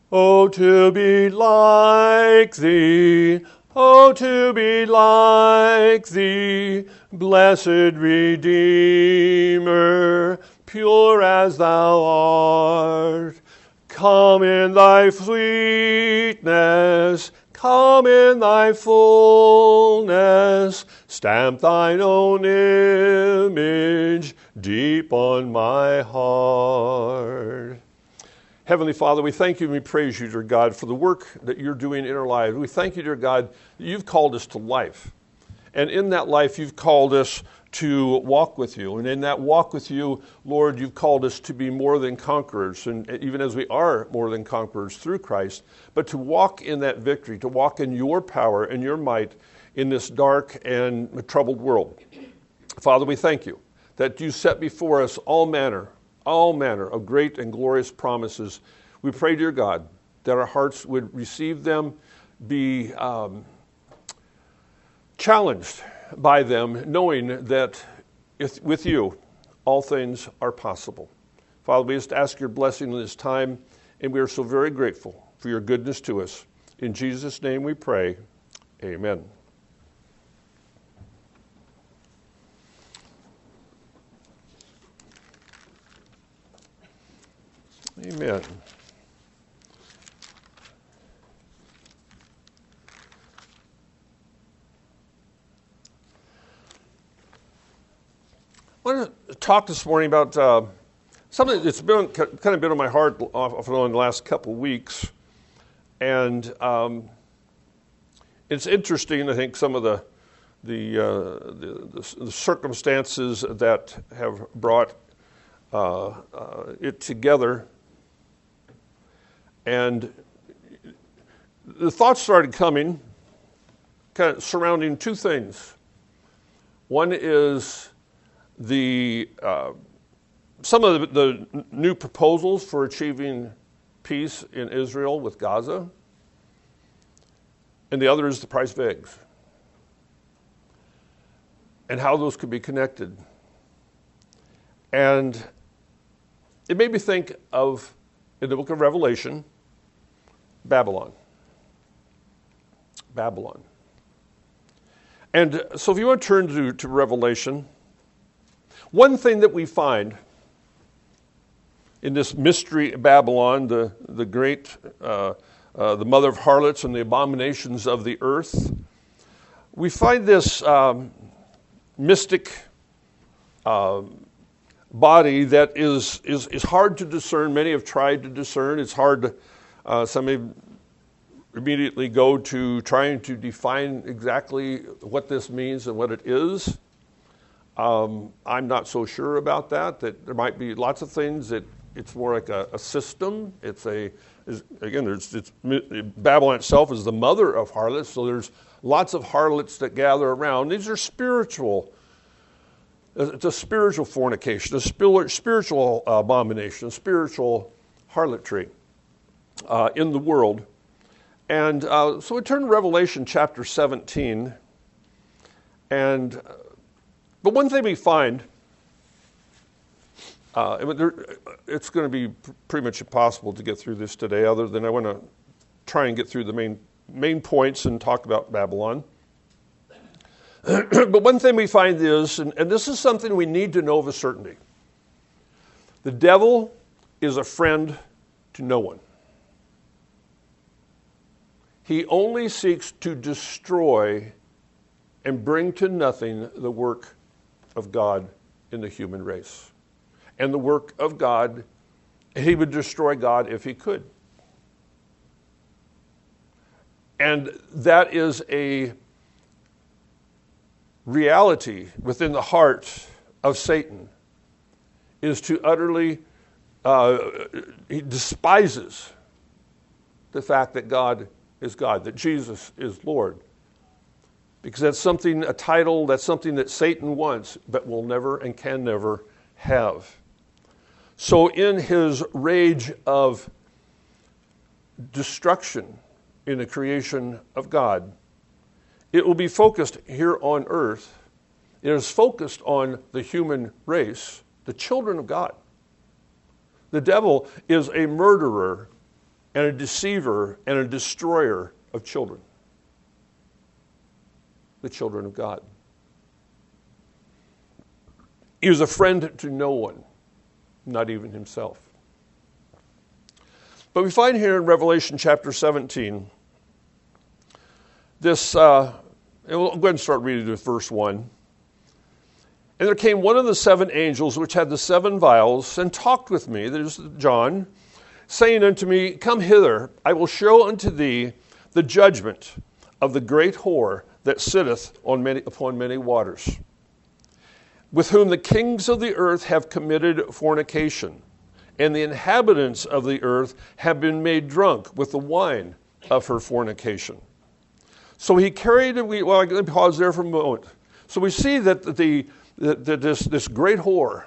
Oh, to be like thee, oh, to be like thee, blessed Redeemer, pure as thou art. Come in thy sweetness, come in thy fullness, stamp thine own image deep on my heart. Heavenly Father, we thank you and we praise you, dear God, for the work that you're doing in our lives. We thank you, dear God, that you've called us to life. And in that life, you've called us to walk with you. And in that walk with you, Lord, you've called us to be more than conquerors, and even as we are more than conquerors through Christ, but to walk in that victory, to walk in your power and your might in this dark and troubled world. Father, we thank you that you set before us all manner of great and glorious promises. We pray, dear God, that our hearts would receive them, be challenged by them, knowing that with you, all things are possible. Father, we just ask your blessing in this time, and we are so very grateful for your goodness to us. In Jesus' name we pray, amen. Amen. I want to talk this morning about something that's been kind of been on my heart off and on in the last couple of weeks, and it's interesting. I think some of the circumstances that have brought it together, and the thoughts started coming, kind of surrounding two things. One is some of the new proposals for achieving peace in Israel with Gaza, and the other is the price of eggs, and how those could be connected. And it made me think of, in the book of Revelation, Babylon. And so if you want to turn to Revelation, one thing that we find in this mystery Babylon, the great, the mother of harlots and the abominations of the earth, we find this mystic body that is hard to discern. Many have tried to discern. It's hard to, some may immediately go to trying to define exactly what this means and what it is. I'm not so sure about that there might be lots of things that it's more like a system. Babylon itself is the mother of harlots, so there's lots of harlots that gather around. These are spiritual. It's a spiritual fornication, a spiritual abomination, a spiritual harlotry in the world. And so we turn to Revelation chapter 17, but one thing we find, it's going to be pretty much impossible to get through this today, other than I want to try and get through the main points and talk about Babylon. But one thing we find is, and this is something we need to know of a certainty, the devil is a friend to no one. He only seeks to destroy and bring to nothing the work of God in the human race. And the work of God, he would destroy God if he could. And that is a reality within the heart of Satan, is to utterly, he despises the fact that God is God, that Jesus is Lord. Because that's something, a title, that's something that Satan wants, but will never and can never have. So in his rage of destruction in the creation of God, it will be focused here on earth. It is focused on the human race, the children of God. The devil is a murderer and a deceiver and a destroyer of children. The children of God. He was a friend to no one, not even himself. But we find here in Revelation chapter 17, this, we'll go ahead and start reading with verse 1. And there came one of the seven angels which had the seven vials, and talked with me, that is John, saying unto me, Come hither, I will show unto thee the judgment of the great whore that sitteth upon many waters, with whom the kings of the earth have committed fornication, and the inhabitants of the earth have been made drunk with the wine of her fornication. So he carried, let me pause there for a moment. So we see that this great whore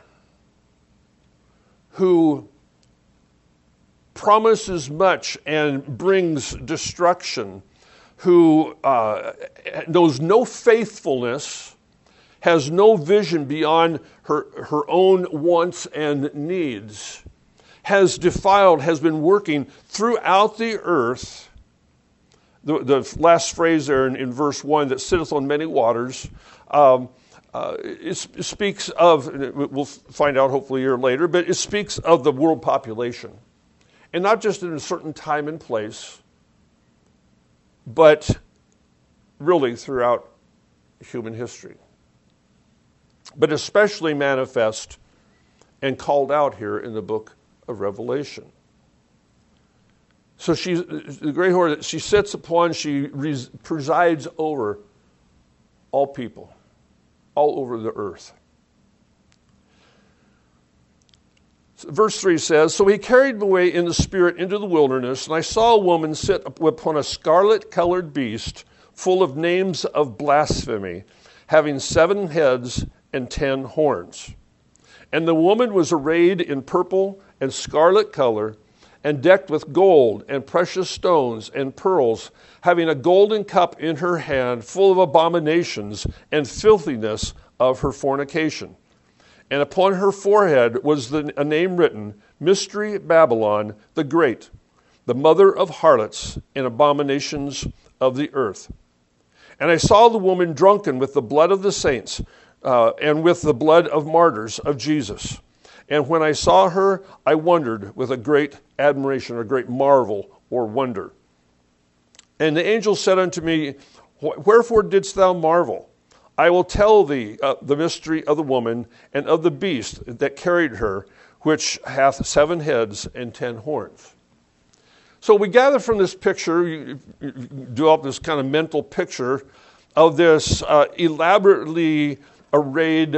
who promises much and brings destruction, who knows no faithfulness, has no vision beyond her own wants and needs, has been working throughout the earth. The last phrase there in verse 1, that sitteth on many waters, it speaks of, we'll find out hopefully a year later, but it speaks of the world population. And not just in a certain time and place, but really throughout human history. But especially manifest and called out here in the book of Revelation. So she's the great whore that she sits upon, she presides over all people, all over the earth. Verse 3 says, So he carried me away in the spirit into the wilderness, and I saw a woman sit upon a scarlet-colored beast, full of names of blasphemy, having 7 heads and 10 horns. And the woman was arrayed in purple and scarlet color, and decked with gold and precious stones and pearls, having a golden cup in her hand, full of abominations and filthiness of her fornication. And upon her forehead was a name written, Mystery Babylon the Great, the mother of harlots and abominations of the earth. And I saw the woman drunken with the blood of the saints, and with the blood of martyrs of Jesus. And when I saw her, I wondered with a great admiration, a great marvel or wonder. And the angel said unto me, Wherefore didst thou marvel? I will tell thee the mystery of the woman and of the beast that carried her, which hath 7 heads and 10 horns. So we gather from this picture, you develop this kind of mental picture of this elaborately arrayed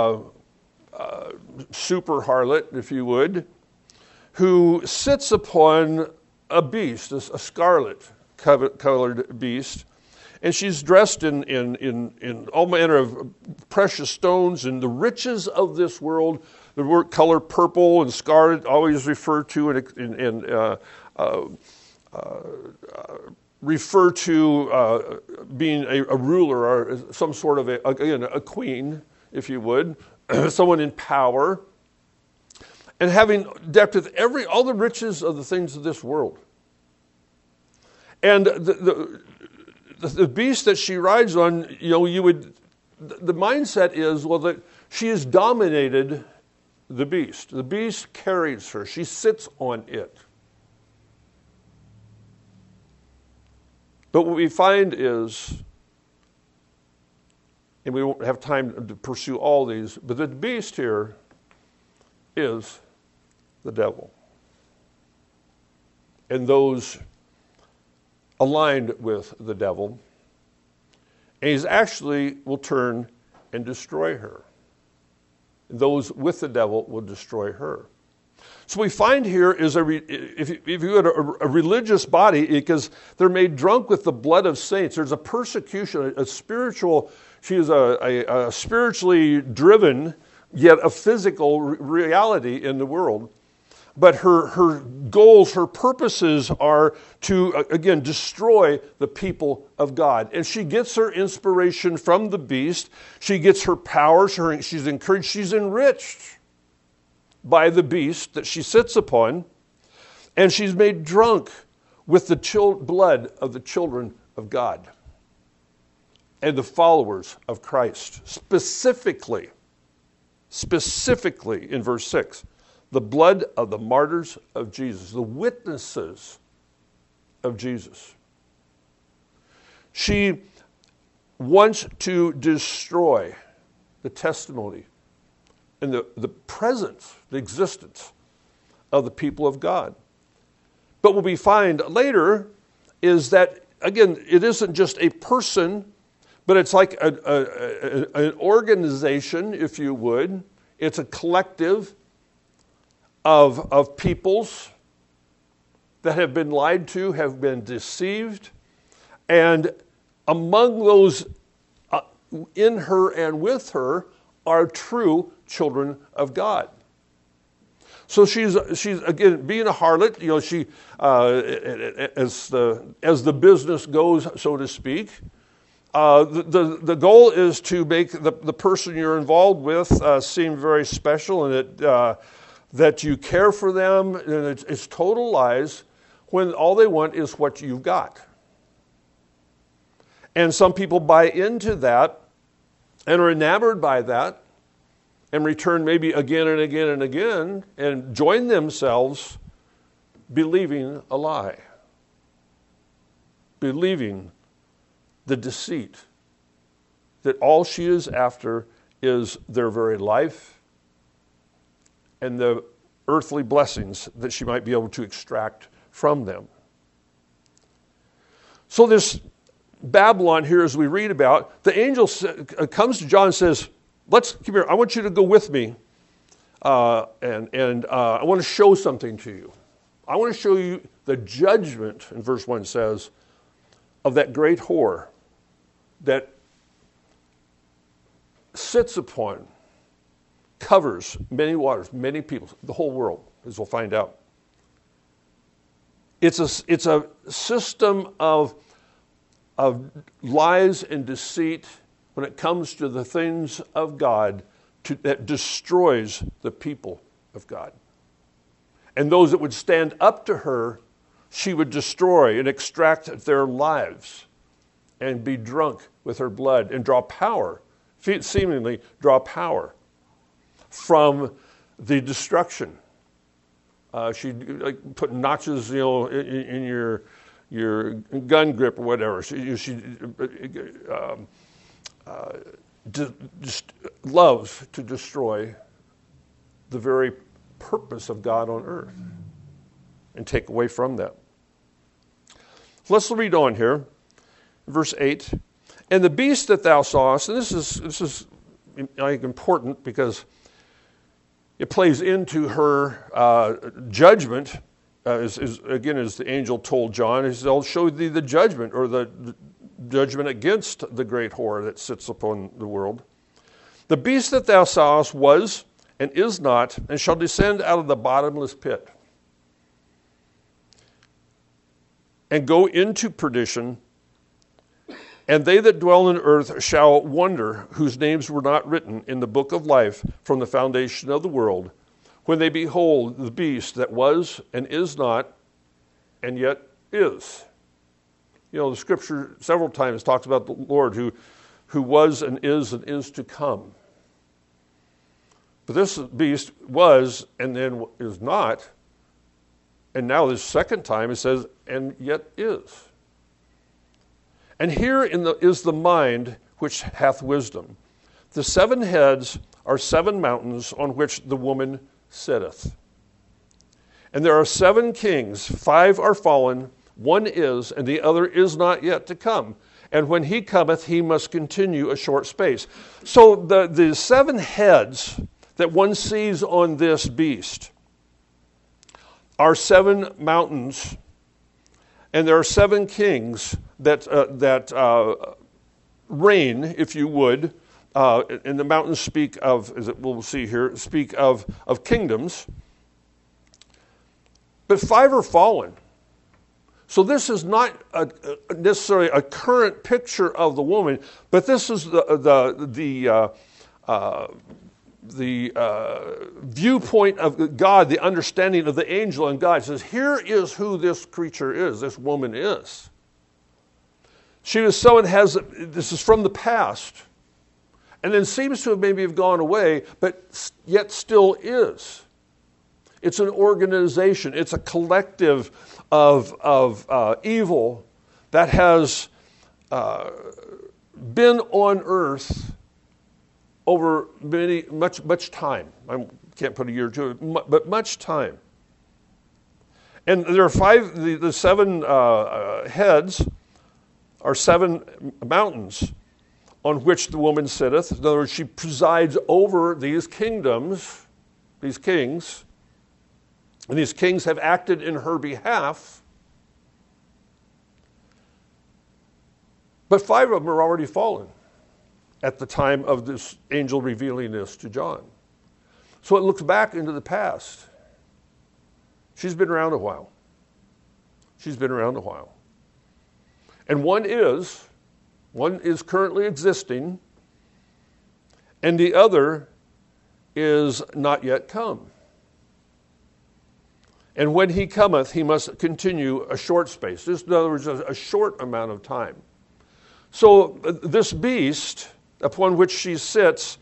super harlot, if you would, who sits upon a beast, a scarlet-colored beast, and she's dressed in all manner of precious stones and the riches of this world. The word color purple and scarlet always referred to being a ruler or some sort of a queen, if you would, someone in power, and having decked with all the riches of the things of this world. And the beast that she rides on, the mindset is, that she has dominated the beast. The beast carries her. She sits on it. But what we find is, and we won't have time to pursue all these, but the beast here is the devil. And those aligned with the devil. And he's actually will turn and destroy her. Those with the devil will destroy her. So we find here is if you had a religious body, because they're made drunk with the blood of saints. There's a persecution, a spiritual. She is a spiritually driven, yet a physical reality in the world. But her goals, her purposes are to, again, destroy the people of God. And she gets her inspiration from the beast. She gets her power. She's encouraged. She's enriched by the beast that she sits upon. And she's made drunk with the blood of the children of God and the followers of Christ. Specifically in verse 6, the blood of the martyrs of Jesus, the witnesses of Jesus. She wants to destroy the testimony and the presence, the existence of the people of God. But what we find later is that, again, it isn't just a person, but it's like an organization, if you would. It's a collective of peoples that have been lied to, have been deceived. And among those in her and with her are true children of God. So she's again being a harlot. You know, she as the business goes, so to speak. The goal is to make the person you're involved with seem very special, and that you care for them. And it's total lies when all they want is what you've got. And some people buy into that and are enamored by that, and return maybe again and again and again, and join themselves believing a lie, believing the deceit that all she is after is their very life and the earthly blessings that she might be able to extract from them. So this Babylon here, as we read about, the angel comes to John and says, come here, I want you to go with me, and I want to show something to you. I want to show you the judgment, in verse 1 says, of that great whore that sits upon, covers many waters, many people, the whole world, as we'll find out. It's a system of lies and deceit when it comes to the things of God that destroys the people of God. And those that would stand up to her, she would destroy and extract their lives and be drunk with her blood and draw power, seemingly draw power from the destruction. She'd put notches, in your gun grip or whatever. She just loves to destroy the very purpose of God on earth and take away from that. Let's read on here, verse 8. And the beast that thou sawest, and this is I think important because it plays into her judgment. As the angel told John, he said, I'll show thee the judgment, or the judgment against the great whore that sits upon the world. The beast that thou sawest was and is not, and shall descend out of the bottomless pit and go into perdition, and they that dwell in earth shall wonder, whose names were not written in the book of life from the foundation of the world, when they behold the beast that was and is not, and yet is. The scripture several times talks about the Lord who was and is to come. But this beast was and then is not, and now this second time it says, and yet is. And here is the mind which hath wisdom. The 7 heads are 7 mountains on which the woman sitteth. And there are 7 kings, 5 are fallen, 1 is, and the other is not yet to come. And when he cometh, he must continue a short space. So the 7 heads that one sees on this beast are 7 mountains, and there are 7 kings that reign, if you would. And the mountains speak of, as we'll see here, speak of kingdoms. But 5 are fallen. So this is not necessarily a current picture of the woman, but this is the viewpoint of God, the understanding of the angel and God. It says, here is who this creature is, this woman is. She was someone this is from the past, and then seems to have maybe have gone away, but yet still is. It's an organization. It's a collective of evil that has been on earth over much time. I can't put a year to it, but much time. And there are the seven heads are seven mountains on which the woman sitteth. In other words, she presides over these kingdoms, these kings, and these kings have acted in her behalf. But 5 of them are already fallen at the time of this angel revealing this to John. So it looks back into the past. She's been around a while. And one is currently existing, and the other is not yet come. And when he cometh, he must continue a short space. This, in other words, a short amount of time. So this beast upon which she sits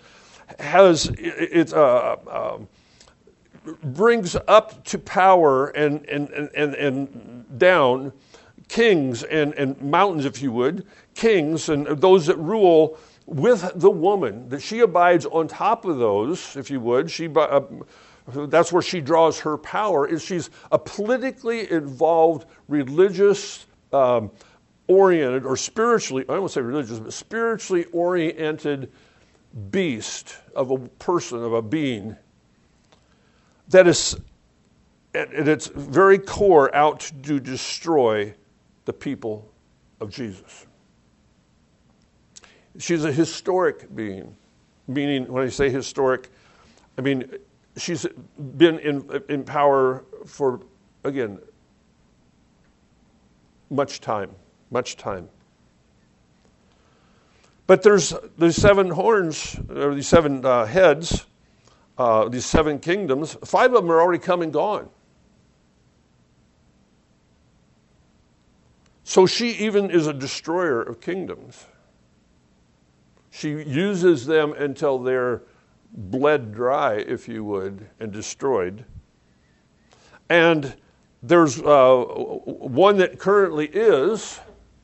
brings up to power and down kings and mountains, if you would, kings and those that rule with the woman, that she abides on top of those, if you would. That's where she draws her power, is she's a politically involved, religious, oriented, or spiritually, I don't want to say religious, but spiritually oriented beast of a person, of a being, that is at its very core out to destroy the people of Jesus. She's a historic being, meaning when I say historic, I mean she's been in power for, again, much time. But there's these 7 horns, or these 7 heads, these 7 kingdoms. 5 of them are already come and gone. So she even is a destroyer of kingdoms. She uses them until they're bled dry, if you would, and destroyed. And there's one that currently is,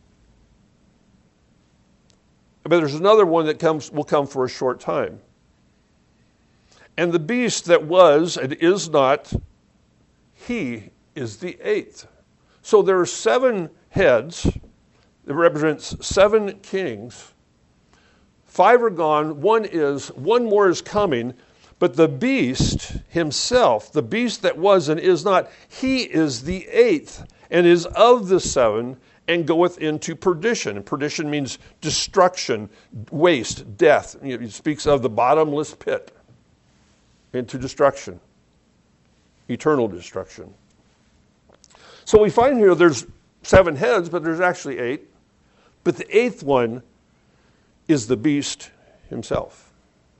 but there's another one that will come for a short time. And the beast that was and is not, he is the 8th. So there are 7 heads that represents 7 kings. 5 are gone, one more is coming, but the beast himself, the beast that was and is not, he is the 8th, and is of the 7, and goeth into perdition. And perdition means destruction, waste, death. It speaks of the bottomless pit, into destruction, eternal destruction. So we find here there's 7 heads, but there's actually 8. But the 8th one is the beast himself.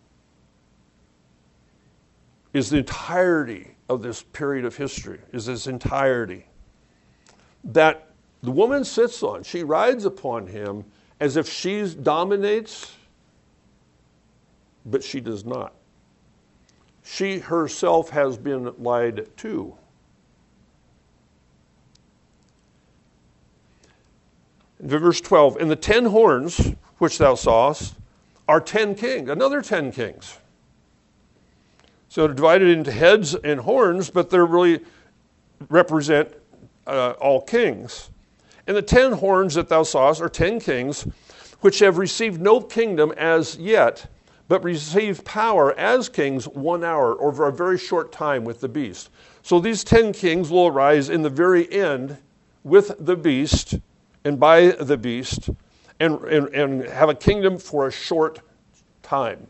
Is the entirety of this period of history, is this entirety that the woman sits on. She rides upon him as if she dominates, but she does not. She herself has been lied to. In verse 12, and the 10 horns which thou sawest are 10 kings, another 10 kings. So they're divided into heads and horns, but they really represent all kings. And the 10 horns that thou sawest are 10 kings, which have received no kingdom as yet, but receive power as kings 1 hour, or for a very short time with the beast. So these 10 kings will arise in the very end with the beast and by the beast, and have a kingdom for a short time.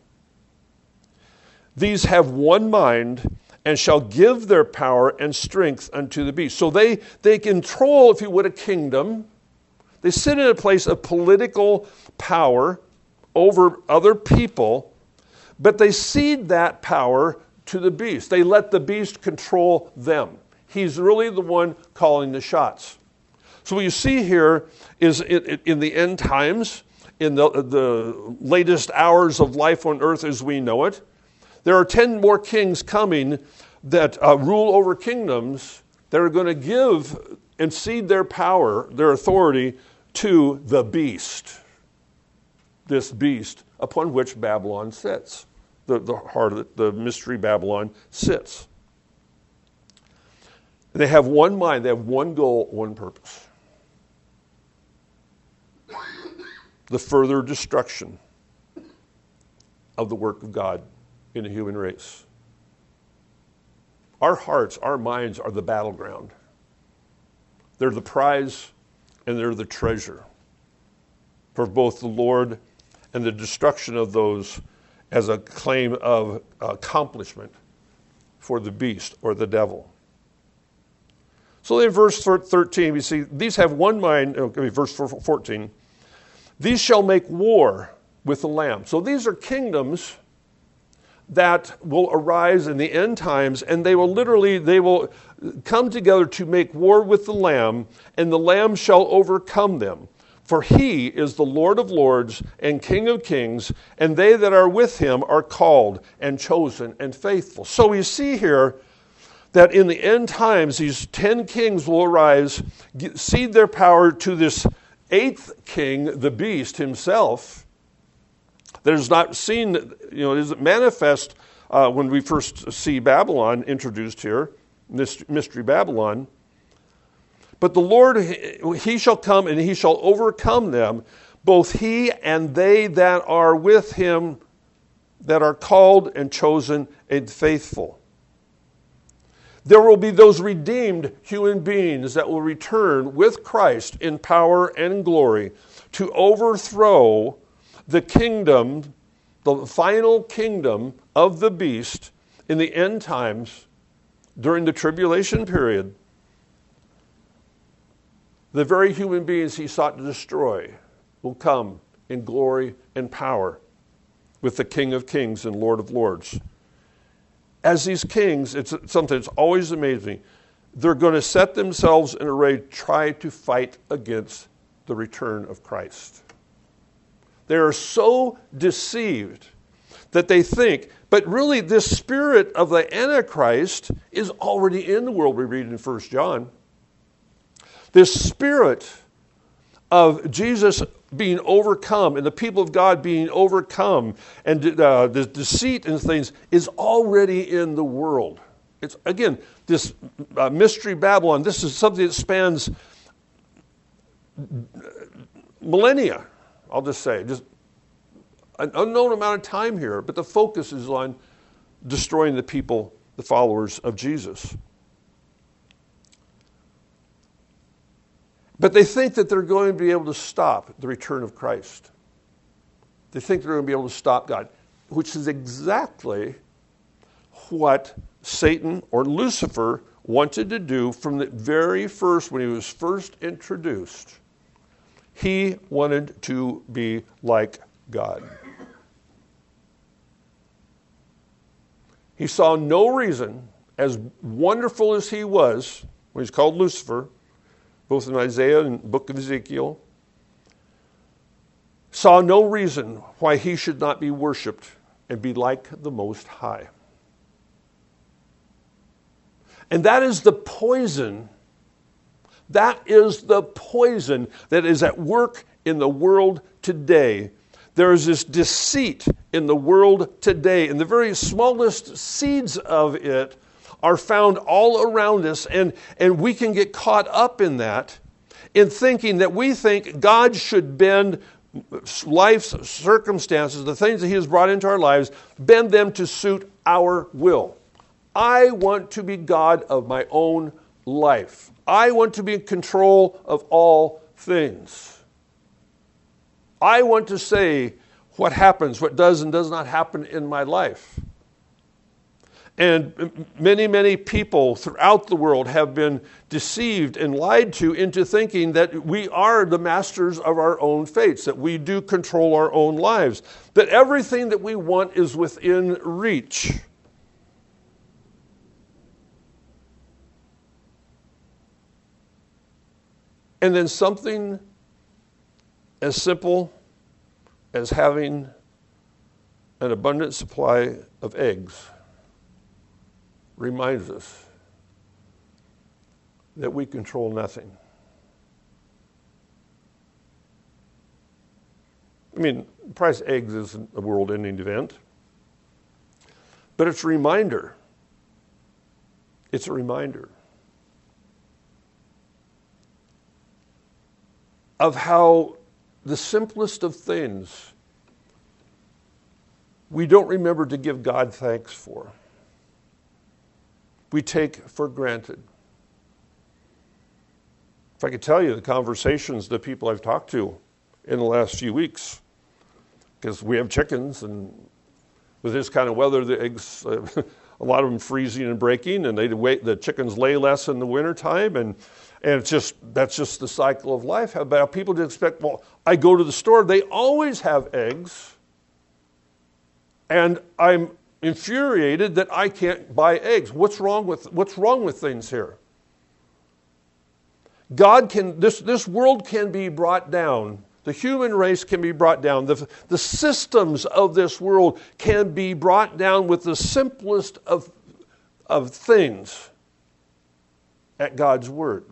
These have one mind, and shall give their power and strength unto the beast. So they control, if you would, a kingdom. They sit in a place of political power over other people, But they cede that power to the beast. They let the beast control them. He's really the one calling the shots. So what you see here is in the end times, in the latest hours of life on earth as we know it, there are 10 more kings coming that rule over kingdoms that are going to give and cede their power, their authority, to the beast. This beast upon which Babylon sits. The heart of it, the mystery Babylon sits. And they have one mind, they have one goal, one purpose. The further destruction of the work of God in the human race. Our hearts, our minds are the battleground. They're the prize and they're the treasure for both the Lord and the destruction of those as a claim of accomplishment for the beast or the devil. So in verse 13, we see, these have one mind, verse 14, these shall make war with the Lamb. So these are kingdoms that will arise in the end times, and they will come together to make war with the Lamb, and the Lamb shall overcome them. For he is the Lord of lords and King of kings, and they that are with him are called and chosen and faithful. So we see here that in the end times, these 10 kings will arise, cede their power to this 8th king, the beast himself, that is not seen, isn't manifest when we first see Babylon introduced here, this mystery Babylon. But the Lord, he shall come and he shall overcome them, both he and they that are with him, that are called and chosen and faithful. There will be those redeemed human beings that will return with Christ in power and glory to overthrow the kingdom, the final kingdom of the beast in the end times during the tribulation period. The very human beings he sought to destroy will come in glory and power with the King of Kings and Lord of Lords. As these kings, it's something that's always amazed me, they're going to set themselves in array to try to fight against the return of Christ. They are so deceived that they think, but really this spirit of the Antichrist is already in the world, we read in 1 John. This spirit of Jesus being overcome and the people of God being overcome and the deceit and things is already in the world. It's, again, this mystery Babylon, this is something that spans millennia, I'll just say. Just an unknown amount of time here, but the focus is on destroying the people, the followers of Jesus. But they think that they're going to be able to stop the return of Christ. They think they're going to be able to stop God, which is exactly what Satan or Lucifer wanted to do from the very first, when he was first introduced. He wanted to be like God. He saw no reason, as wonderful as he was, when he's called Lucifer, both in Isaiah and the book of Ezekiel, saw no reason why he should not be worshiped and be like the Most High. And that is the poison. That is the poison that is at work in the world today. There is this deceit in the world today, and the very smallest seeds of it are found all around us, and we can get caught up in that, in thinking that we think God should bend life's circumstances, the things that he has brought into our lives, bend them to suit our will. I want to be God of my own life. I want to be in control of all things. I want to say what happens, what does and does not happen in my life. And many, many people throughout the world have been deceived and lied to into thinking that we are the masters of our own fates, that we do control our own lives, that everything that we want is within reach. And then something as simple as having an abundant supply of eggs reminds us that we control nothing. I mean, the price of eggs isn't a world-ending event, but it's a reminder. It's a reminder of how the simplest of things we don't remember to give God thanks for. We take for granted. If I could tell you the conversations that people I've talked to in the last few weeks, because we have chickens, and with this kind of weather, the eggs, a lot of them freezing and breaking, and the chickens lay less in the wintertime, and that's just the cycle of life. But people just expect, well, I go to the store, they always have eggs, and I'm infuriated that I can't buy eggs. What's wrong with things here? This world can be brought down. The human race can be brought down. The systems of this world can be brought down with the simplest of things at God's word.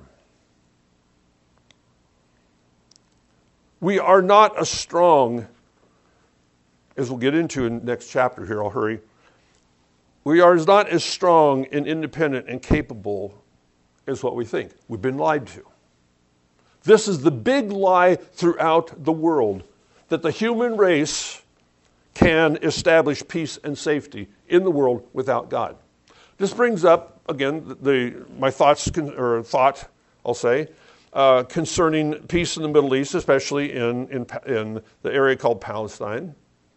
We are not as strong, as we'll get into in the next chapter here, I'll hurry. We are not as strong and independent and capable as what we think. We've been lied to. This is the big lie throughout the world, that the human race can establish peace and safety in the world without God. This brings up, again, my thought, I'll say, concerning peace in the Middle East, especially in the area called Palestine.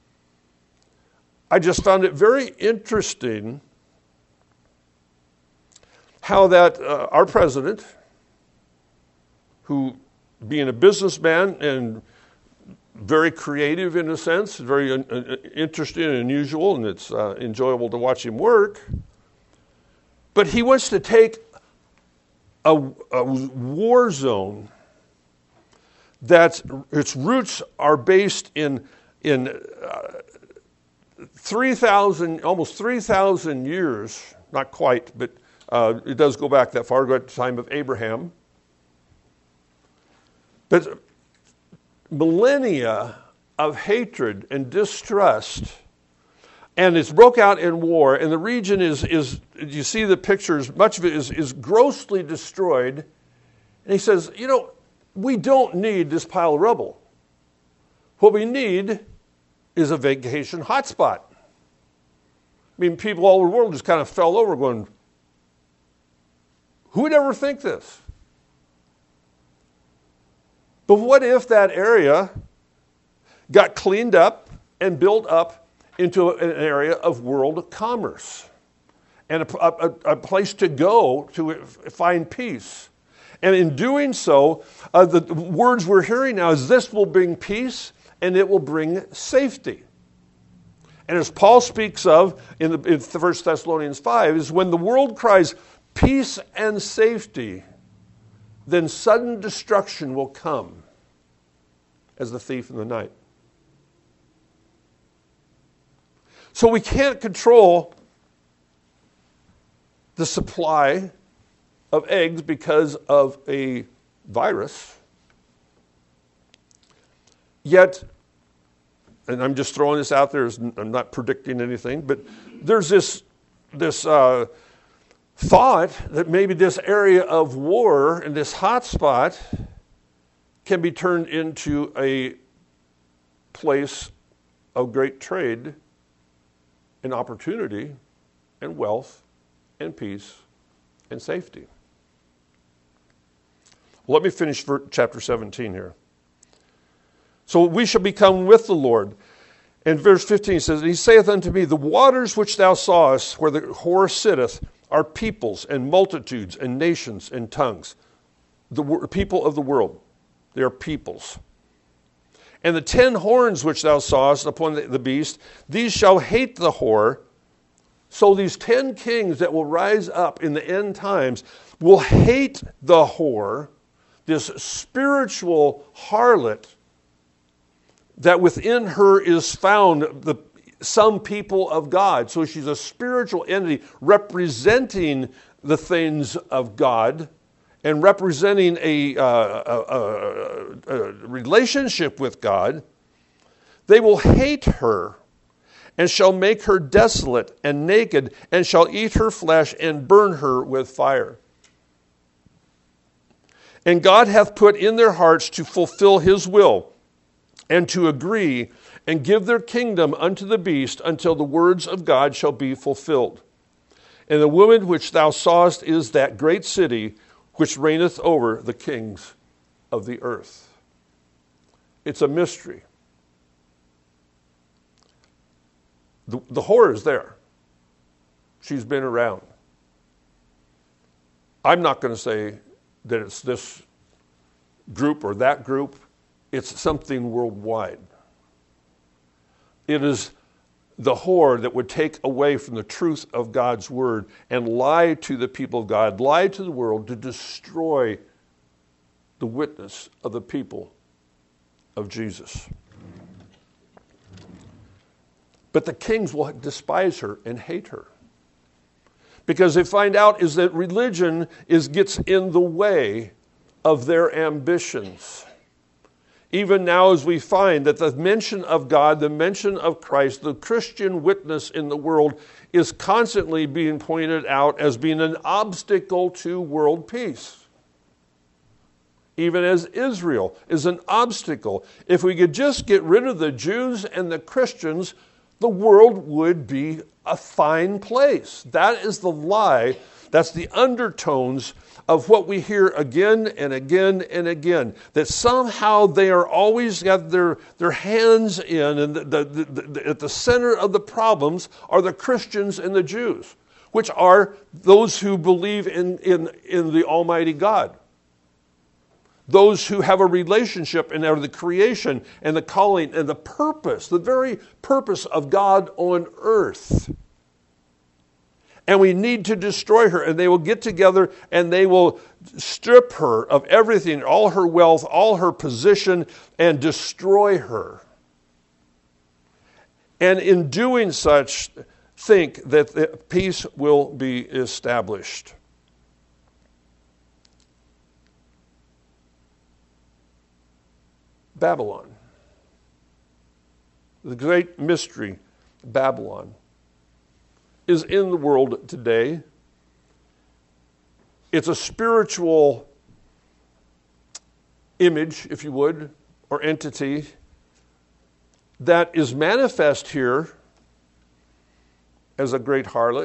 I just found it very interesting how that our president, who, being a businessman and very creative in a sense, very interesting and unusual, and it's enjoyable to watch him work, but he wants to take a war zone that its roots are based in 3,000, almost 3,000 years, not quite, but it does go back that far, go at the time of Abraham. But millennia of hatred and distrust, and it's broke out in war, and the region is you see the pictures, much of it is grossly destroyed. And he says, we don't need this pile of rubble. What we need is a vacation hotspot. I mean, people all over the world just kind of fell over going, who would ever think this? But what if that area got cleaned up and built up into an area of world commerce and a place to go to find peace? And in doing so, the words we're hearing now is this will bring peace and it will bring safety. And as Paul speaks of in 1 Thessalonians 5, is when the world cries peace and safety, then sudden destruction will come as the thief in the night. So we can't control the supply of eggs because of a virus. Yet, and I'm just throwing this out there, I'm not predicting anything, but there's this thought that maybe this area of war and this hot spot can be turned into a place of great trade and opportunity and wealth and peace and safety. Well, let me finish for chapter 17 here. So we shall become with the Lord. And verse 15 says, and he saith unto me, the waters which thou sawest, where the whore sitteth, are peoples and multitudes and nations and tongues. The people of the world. They are peoples. And the 10 horns which thou sawest upon the beast, these shall hate the whore. So these 10 kings that will rise up in the end times will hate the whore, this spiritual harlot, that within her is found some people of God. So she's a spiritual entity representing the things of God and representing a relationship with God. They will hate her and shall make her desolate and naked and shall eat her flesh and burn her with fire. And God hath put in their hearts to fulfill his will and to agree and give their kingdom unto the beast until the words of God shall be fulfilled. And the woman which thou sawest is that great city which reigneth over the kings of the earth. It's a mystery. The whore is there. She's been around. I'm not going to say that it's this group or that group. It's something worldwide. It is the whore that would take away from the truth of God's word and lie to the people of God, lie to the world to destroy the witness of the people of Jesus. But the kings will despise her and hate her, because they find out is that religion gets in the way of their ambitions. Even now, as we find that the mention of God, the mention of Christ, the Christian witness in the world is constantly being pointed out as being an obstacle to world peace. Even as Israel is an obstacle. If we could just get rid of the Jews and the Christians, the world would be a fine place. That is the lie. That's the undertones of what we hear again and again and again, that somehow they are always got their hands in, and at the center of the problems are the Christians and the Jews, which are those who believe in the Almighty God. Those who have a relationship and are the creation and the calling and the purpose, the very purpose of God on earth. And we need to destroy her. And they will get together and they will strip her of everything, all her wealth, all her position, and destroy her. And in doing such, think that the peace will be established. Babylon. The great mystery, Babylon, is in the world today. It's a spiritual image, if you would, or entity that is manifest here as a great harlot.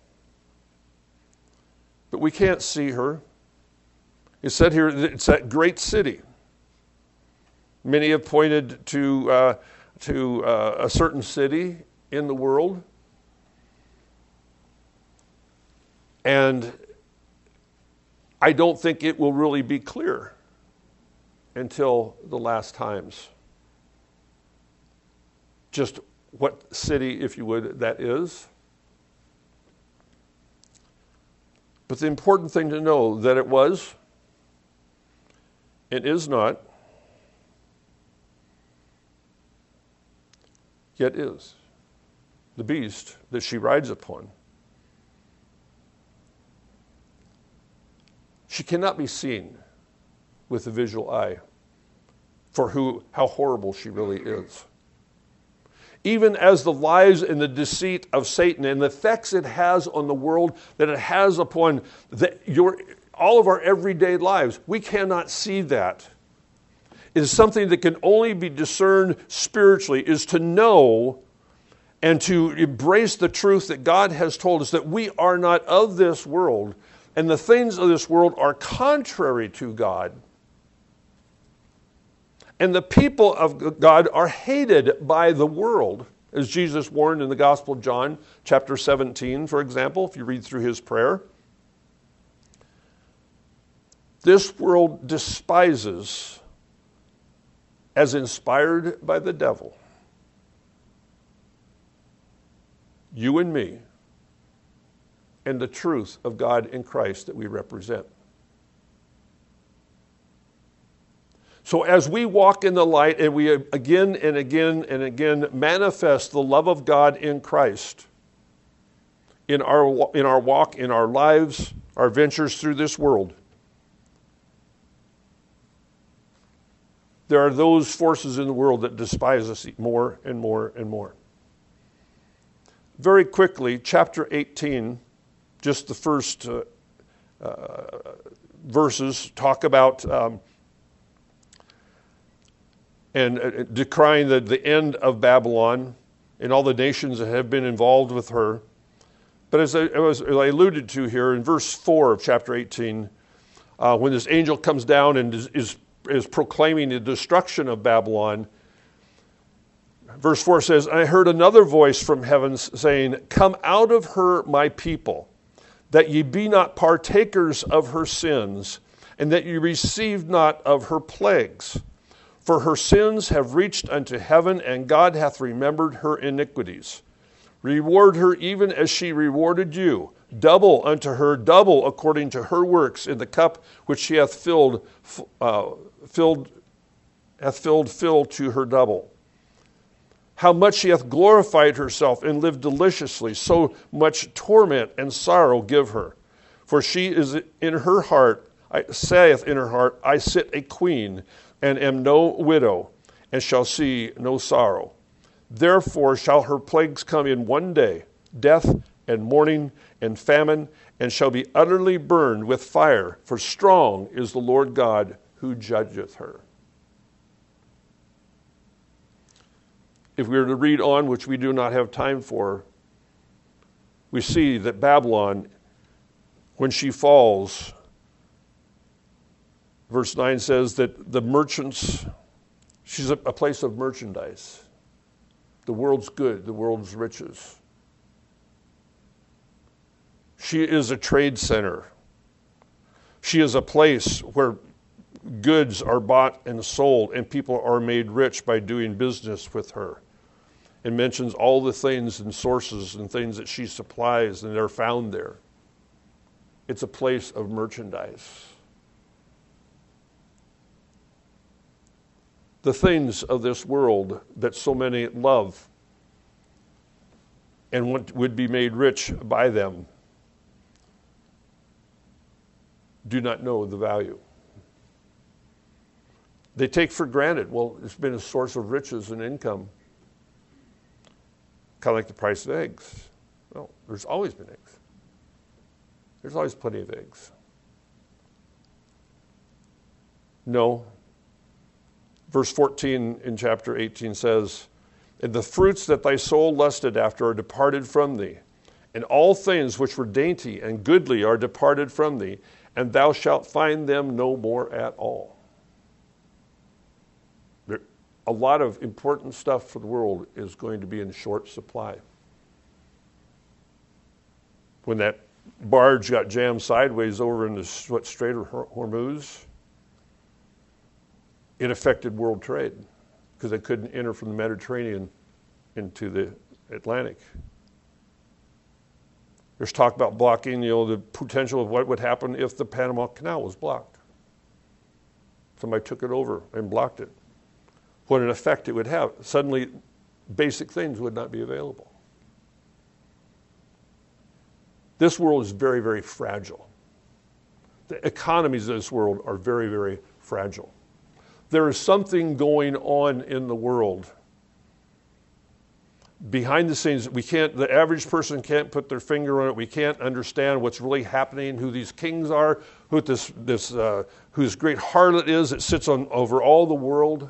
But we can't see her. It's said here that it's that great city. Many have pointed to a certain city in the world. And I don't think it will really be clear until the last times. Just what city, if you would, that is. But the important thing to know that it was, it is not, yet is the beast that she rides upon. She cannot be seen with the visual eye for how horrible she really is. Even as the lies and the deceit of Satan and the effects it has on the world, that it has upon all of our everyday lives, we cannot see that. It is something that can only be discerned spiritually, is to know and to embrace the truth that God has told us, that we are not of this world, and the things of this world are contrary to God. And the people of God are hated by the world, as Jesus warned in the Gospel of John, chapter 17, for example, if you read through his prayer. This world despises, as inspired by the devil, you and me, and the truth of God in Christ that we represent. So as we walk in the light and we again and again and again manifest the love of God in Christ in our walk, in our lives, our ventures through this world, there are those forces in the world that despise us more and more and more. Very quickly, chapter 18, just the first verses talk about decrying the end of Babylon and all the nations that have been involved with her. But as I alluded to here in verse 4 of chapter 18, when this angel comes down and is proclaiming the destruction of Babylon, verse 4 says, I heard another voice from heaven saying, come out of her, my people, that ye be not partakers of her sins, and that ye receive not of her plagues. For her sins have reached unto heaven, and God hath remembered her iniquities. Reward her even as she rewarded you. Double unto her, double according to her works, in the cup which she hath filled to her double. How much she hath glorified herself and lived deliciously, so much torment and sorrow give her. For she is in her heart, saith in her heart, I sit a queen, and am no widow, and shall see no sorrow. Therefore shall her plagues come in one day, death and mourning and famine, and shall be utterly burned with fire, for strong is the Lord God who judgeth her. If we were to read on, which we do not have time for, we see that Babylon, when she falls, verse 9 says that the merchants, she's a place of merchandise. The world's good, the world's riches. She is a trade center. She is a place where goods are bought and sold, and people are made rich by doing business with her. It mentions all the things and sources and things that she supplies, and they're found there. It's a place of merchandise. The things of this world that so many love and would be made rich by them do not know the value. They take for granted, well, it's been a source of riches and income. Kind of like the price of eggs. Well, there's always been eggs. There's always plenty of eggs. No. Verse 14 in chapter 18 says, and the fruits that thy soul lusted after are departed from thee, and all things which were dainty and goodly are departed from thee, and thou shalt find them no more at all. A lot of important stuff for the world is going to be in short supply. When that barge got jammed sideways over in the Strait of Hormuz, it affected world trade because they couldn't enter from the Mediterranean into the Atlantic. There's talk about blocking, the potential of what would happen if the Panama Canal was blocked. Somebody took it over and blocked it. What an effect it would have. Suddenly, basic things would not be available. This world is very, very fragile. The economies of this world are very, very fragile. There is something going on in the world behind the scenes. The average person can't put their finger on it. We can't understand what's really happening, who these kings are, who this great harlot is that sits over all the world.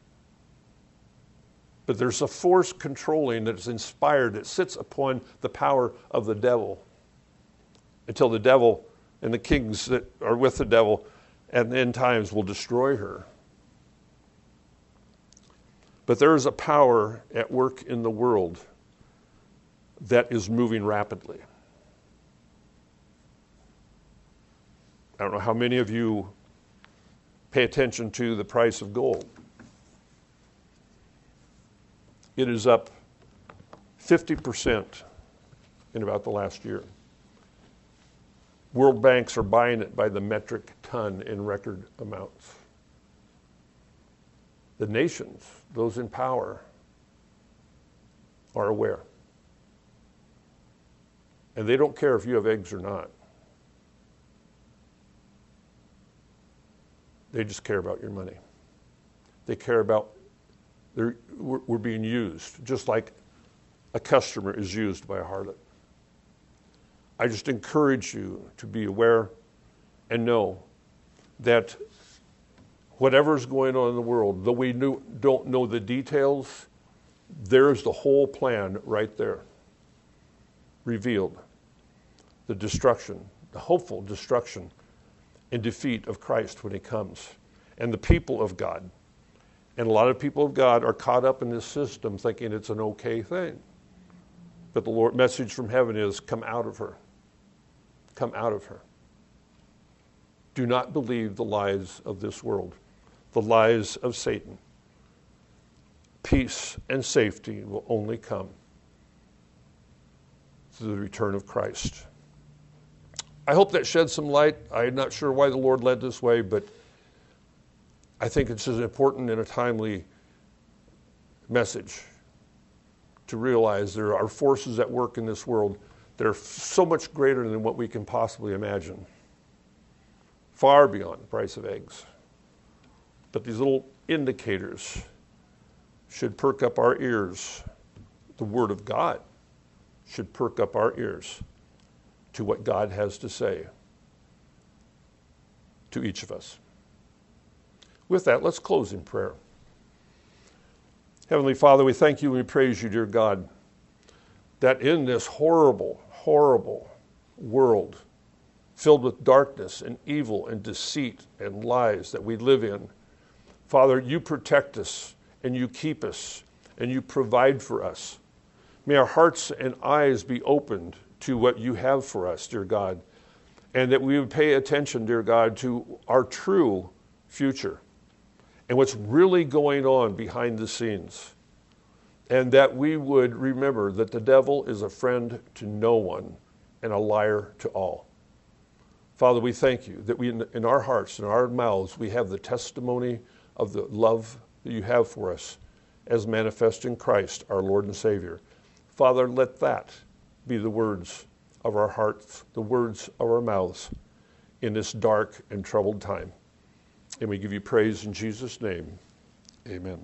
But there's a force controlling that is inspired, that sits upon the power of the devil until the devil and the kings that are with the devil at the end times will destroy her. But there is a power at work in the world that is moving rapidly. I don't know how many of you pay attention to the price of gold. It is up 50% in about the last year. World banks are buying it by the metric ton in record amounts. The nations, those in power, are aware. And they don't care if you have eggs or not. They just care about your money. They care about, we're being used, just like a customer is used by a harlot. I just encourage you to be aware and know that whatever's going on in the world, though we don't know the details, there's the whole plan right there, revealed. The destruction, the hopeful destruction and defeat of Christ when he comes, and the people of God. And a lot of people of God are caught up in this system thinking it's an okay thing. But the Lord message from heaven is, come out of her. Come out of her. Do not believe the lies of this world, the lies of Satan. Peace and safety will only come through the return of Christ. I hope that sheds some light. I'm not sure why the Lord led this way, but I think it's as important and a timely message to realize there are forces at work in this world that are so much greater than what we can possibly imagine, far beyond the price of eggs. But these little indicators should perk up our ears. The Word of God should perk up our ears to what God has to say to each of us. With that, let's close in prayer. Heavenly Father, we thank you and we praise you, dear God, that in this horrible, horrible world filled with darkness and evil and deceit and lies that we live in, Father, you protect us and you keep us and you provide for us. May our hearts and eyes be opened to what you have for us, dear God, and that we would pay attention, dear God, to our true future and what's really going on behind the scenes, and that we would remember that the devil is a friend to no one and a liar to all. Father, we thank you that we, in our hearts and our mouths, we have the testimony of the love that you have for us as manifest in Christ, our Lord and Savior. Father, let that be the words of our hearts, the words of our mouths in this dark and troubled time. And we give you praise in Jesus' name. Amen.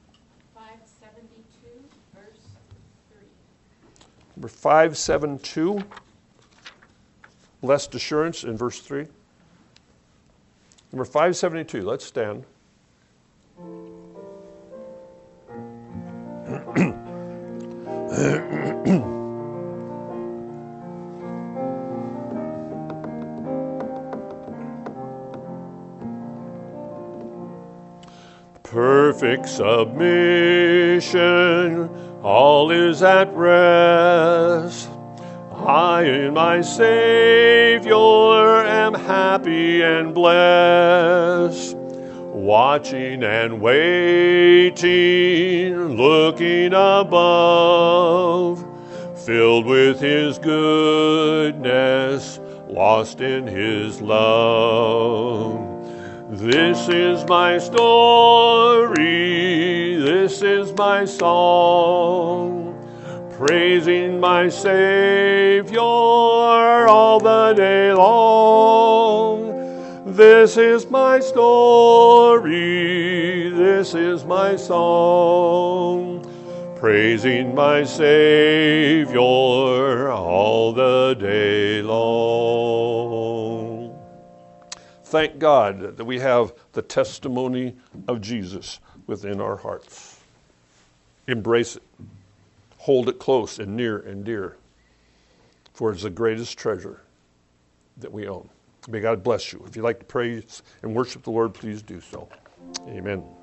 572, verse 3. Number 572, blessed assurance in verse 3. Number 572, let's stand. Perfect submission, all is at rest. I in my Savior am happy and blessed. Watching and waiting, looking above, filled with his goodness, lost in his love. This is my story, this is my song, praising my Savior all the day long. This is my story, this is my song, praising my Savior all the day long. Thank God that we have the testimony of Jesus within our hearts. Embrace it. Hold it close and near and dear, for it's the greatest treasure that we own. May God bless you. If you'd like to praise and worship the Lord, please do so. Amen.